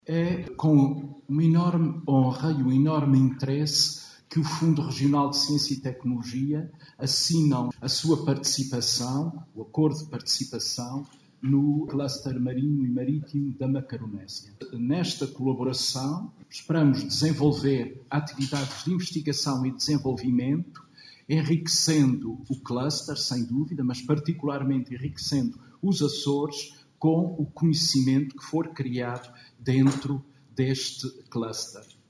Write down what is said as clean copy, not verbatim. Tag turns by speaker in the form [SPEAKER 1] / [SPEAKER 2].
[SPEAKER 1] É com uma enorme honra e um enorme interesse que o Fundo Regional de Ciência e Tecnologia assinam a sua participação, o acordo de participação, no cluster marinho e marítimo da Macaronésia. Nesta colaboração, esperamos desenvolver atividades de investigação e desenvolvimento, enriquecendo o cluster, sem dúvida, mas particularmente enriquecendo os Açores com o conhecimento que for criado dentro deste cluster.